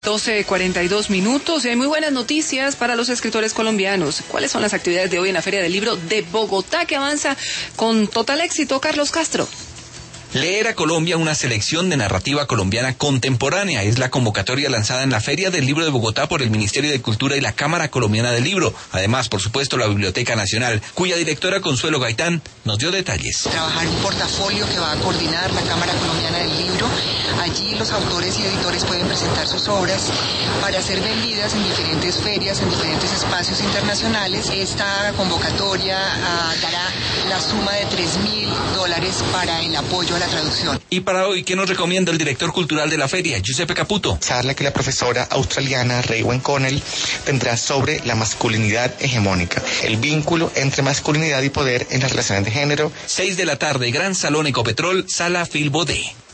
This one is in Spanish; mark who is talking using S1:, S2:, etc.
S1: 12:42 y hay muy buenas noticias para los escritores colombianos. ¿Cuáles son las actividades de hoy en la Feria del Libro de Bogotá, que avanza con total éxito? Carlos Castro.
S2: Leer a Colombia, una selección de narrativa colombiana contemporánea, es la convocatoria lanzada en la Feria del Libro de Bogotá por el Ministerio de Cultura y la Cámara Colombiana del Libro. Además, por supuesto, la Biblioteca Nacional, cuya directora Consuelo Gaitán nos dio detalles.
S3: Trabajar un portafolio que va a coordinar la Cámara Colombiana del Libro. Allí los autores y editores pueden presentar sus obras para ser vendidas en diferentes ferias, en diferentes espacios internacionales. Esta convocatoria dará la suma de $3.000 para el apoyo a la traducción.
S2: Y para hoy, ¿qué nos recomienda el director cultural de la feria, Giuseppe Caputo?
S4: Charla que la profesora australiana Raewyn Connell tendrá sobre la masculinidad hegemónica, el vínculo entre masculinidad y poder en las relaciones de género.
S2: 6 de la tarde, Gran Salón Ecopetrol, Sala Phil Bodé.